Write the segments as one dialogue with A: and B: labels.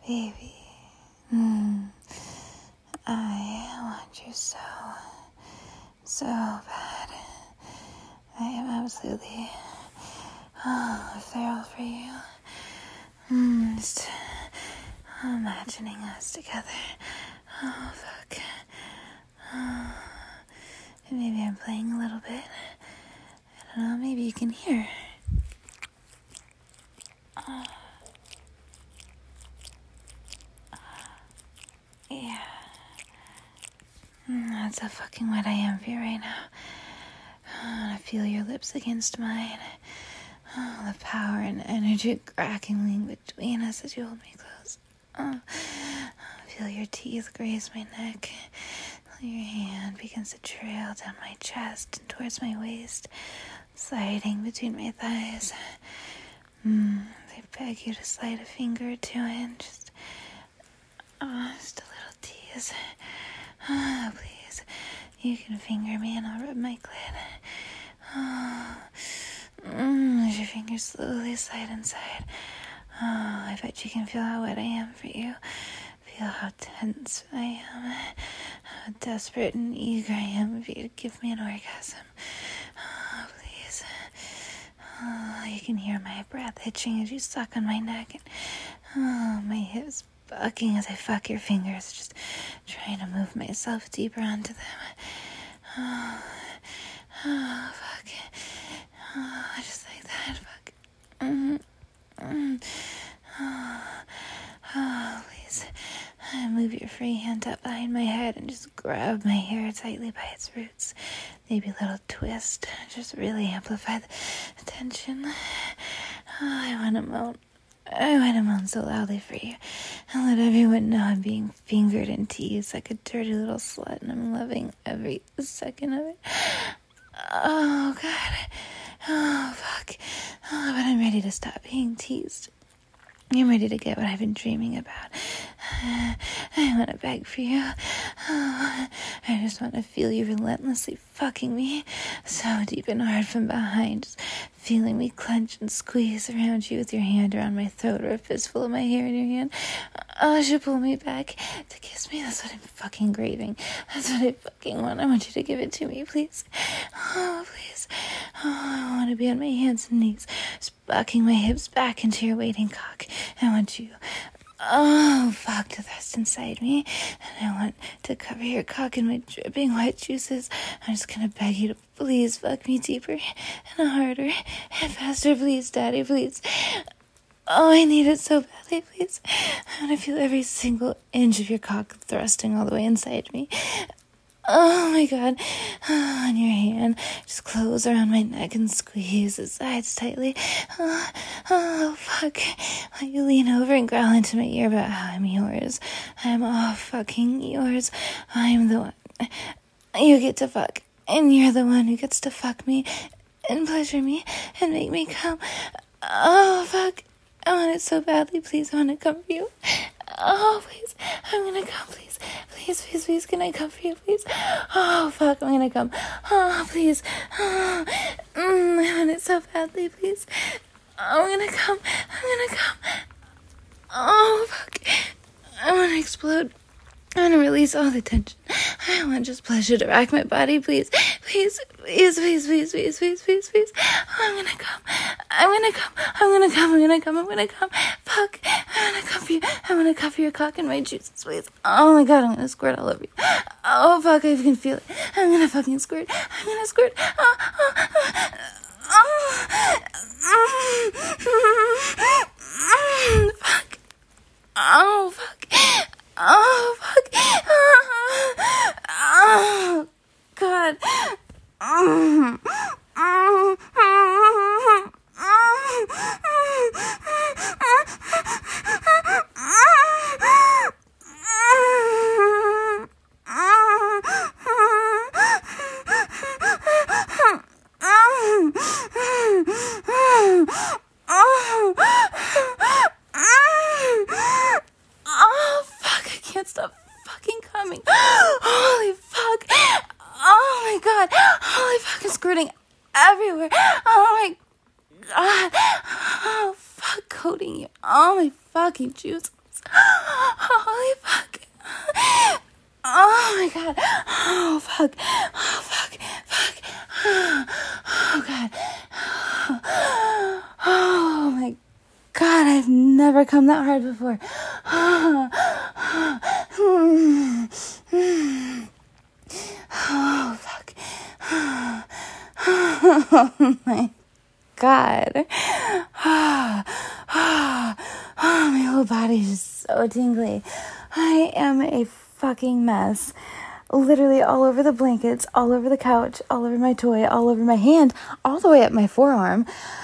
A: Baby. I want you so bad. I am absolutely feral for you. Just imagining us together. Oh, fuck. Maybe I'm playing a little bit. I don't know, maybe you can hear. Yeah. That's how fucking wet I am for you right now. I want to feel your lips against mine. The power and energy crackling between us as you hold me close. Feel your teeth graze my neck. Your hand begins to trail down my chest and towards my waist, sliding between my thighs. I beg you to slide a finger or two in, just a little tease. Please, you can finger me and I'll rub my clit. As your fingers slowly slide inside. I bet you can feel how wet I am for you. Feel how tense I am. How desperate and eager I am for you to give me an orgasm. Please. You can hear my breath hitching as you suck on my neck. And my hips bucking as I fuck your fingers, just trying to move myself deeper onto them. Fuck. Just like that, fuck. Please. Move your free hand up behind my head and just grab my hair tightly by its roots. Maybe a little twist. Just really amplify the tension. I want to moan so loudly for you and let everyone know I'm being fingered and teased like a dirty little slut, and I'm loving every second of it. Oh, God. Oh, fuck. Oh, but I'm ready to stop being teased. I'm ready to get what I've been dreaming about. I want to beg for you. I just want to feel you relentlessly fucking me so deep and hard from behind, just feeling me clench and squeeze around you with your hand around my throat or a fistful of my hair in your hand. You should pull me back to kiss me. That's what I'm fucking craving. That's what I fucking want. I want you to give it to me, please. Oh, please. I want to be on my hands and knees, just bucking my hips back into your waiting cock. I want you, fuck, to thrust inside me, and I want to cover your cock in my dripping white juices. I'm just gonna beg you to please fuck me deeper and harder and faster, please, Daddy, please. Oh, I need it so badly, please. I want to feel every single inch of your cock thrusting all the way inside me. Oh my God. On your hand, just close around my neck and squeeze the sides tightly. Oh, fuck. Why you lean over and growl into my ear about how I'm yours. I'm all fucking yours. I'm the one you get to fuck, and you're the one who gets to fuck me and pleasure me and make me come. Oh, fuck. I want it so badly, please. I want to come for you. Oh, please. I'm gonna come, please. Please, can I come for you, please? Oh, fuck, I'm gonna come. Oh, please. I want it so badly, please. I'm gonna come. Oh, fuck. I want to explode. I want to release all the tension. I want just pleasure to rack my body, please. Please. I'm gonna come. Fuck. I wanna come for you. I wanna cover your cock in my juices, please. Oh my God, I'm gonna squirt all over you. Oh, fuck, I can feel it. I'm gonna fucking squirt. Fuck. Oh, fuck. Oh, fuck. Oh, God. Stop fucking coming. Holy fuck. Oh my God. Holy fuck, I'm squirting everywhere. Oh my God. Oh, fuck, coating you. Oh my fucking juices. Oh my God. Oh fuck. Oh fuck. Fuck. Oh God. Oh my God. I've never come that hard before. Oh fuck. Oh my God. My whole body is so tingly. I am a fucking mess. Literally all over the blankets, all over the couch, all over my toy, all over my hand, all the way up my forearm.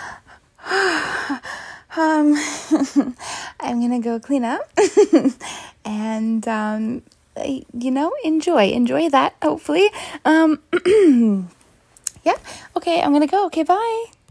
A: I'm gonna go clean up and enjoy that, hopefully. Yeah. Okay, I'm gonna go. Okay, bye.